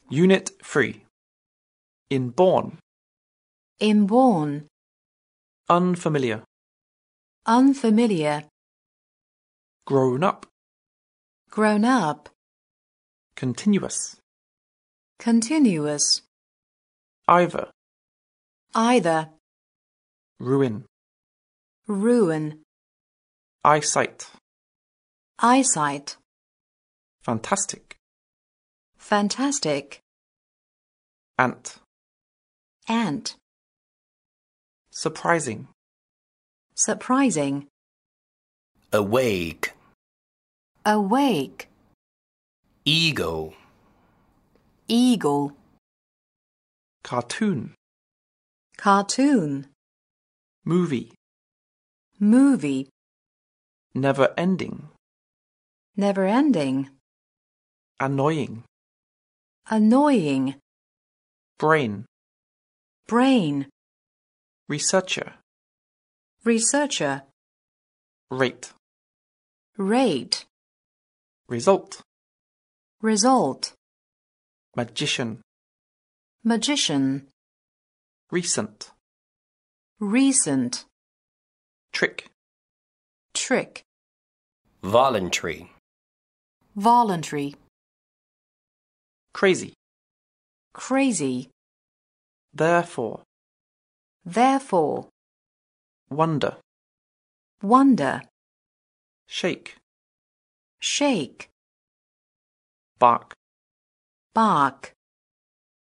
Unit 3. Inborn. Inborn. Unfamiliar. Unfamiliar. Grown up. Grown up. Continuous. Continuous. Either. Either. Ruin. Ruin. Eyesight. Eyesight. Fantastic. Fantastic. Ant. Ant. Surprising. Surprising. Awake. Awake. Eagle. Eagle. Cartoon. Cartoon. Movie. Movie. Never ending. Never ending. Annoying. Annoying. Brain. Brain. Researcher. Researcher. Rate. Rate. Result. Result. Magician. Magician. Recent. Recent. Trick. Trick. Voluntary. Voluntary. Crazy. Crazy. Therefore. Therefore. Wonder. Wonder. Shake. Shake. Bark. Bark.